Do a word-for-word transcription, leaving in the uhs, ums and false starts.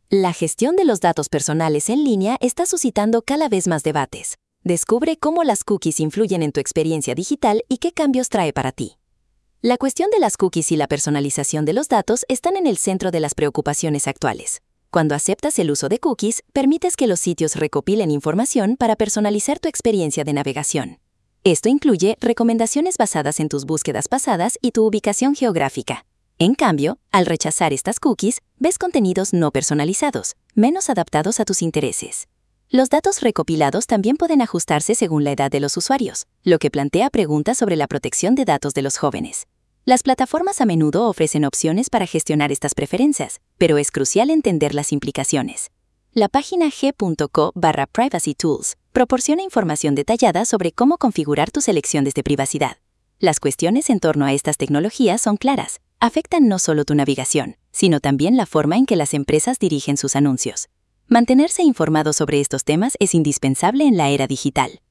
La gestión de los datos personales en línea está suscitando cada vez más debates. Descubre cómo las cookies influyen en tu experiencia digital y qué cambios trae para ti. La cuestión de las cookies y la personalización de los datos están en el centro de las preocupaciones actuales. Cuando aceptas el uso de cookies, permites que los sitios recopilen información para personalizar tu experiencia de navegación. Esto incluye recomendaciones basadas en tus búsquedas pasadas y tu ubicación geográfica. En cambio, al rechazar estas cookies, ves contenidos no personalizados, menos adaptados a tus intereses. Los datos recopilados también pueden ajustarse según la edad de los usuarios, lo que plantea preguntas sobre la protección de datos de los jóvenes. Las plataformas a menudo ofrecen opciones para gestionar estas preferencias, pero es crucial entender las implicaciones. La página g punto co barra privacy tools proporciona información detallada sobre cómo configurar tus elecciones de privacidad. Las cuestiones en torno a estas tecnologías son claras. Afectan no solo tu navegación, sino también la forma en que las empresas dirigen sus anuncios. Mantenerse informado sobre estos temas es indispensable en la era digital.